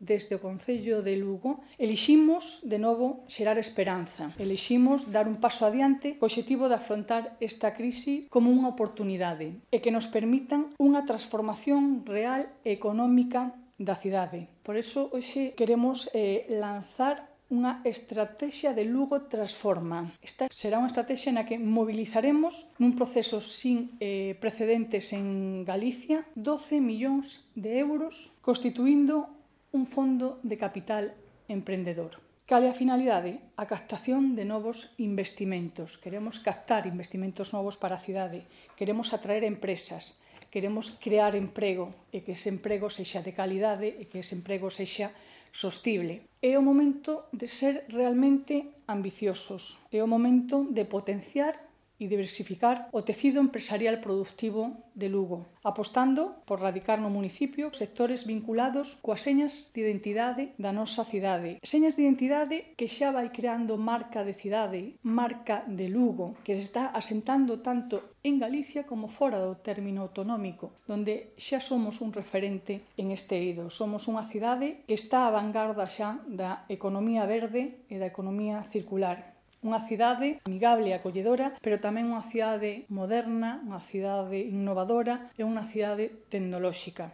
desde o Concello de Lugo, eliximos, de novo, xerar esperanza. Eliximos dar un paso adiante co obxectivo de afrontar esta crise como unha oportunidade e que nos permitan unha transformación real e económica da cidade. Por iso, hoxe queremos lanzar unha estrategia de Lugo Transforma. Esta será unha estrategia na que mobilizaremos nun proceso sin precedentes en Galicia 12 millóns de euros constituindo un fondo de capital emprendedor. Cal é a finalidade? A captación de novos investimentos. Queremos captar investimentos novos para a cidade. Queremos atraer empresas. Queremos crear emprego e que ese emprego sexa de calidade e que ese emprego sexa sostible. É o momento de ser realmente ambiciosos. É o momento de potenciar e diversificar o tecido empresarial productivo de Lugo, apostando por radicar no municipio sectores vinculados coas señas de identidade da nosa cidade. Señas de identidade que xa vai creando marca de cidade, marca de Lugo, que se está asentando tanto en Galicia como fora do término autonómico, donde xa somos un referente en este eido. Somos unha cidade que está á vanguarda xa da economía verde e da economía circular. Unha cidade amigable e acolledora, pero tamén unha cidade moderna, unha cidade innovadora e unha cidade tecnolóxica.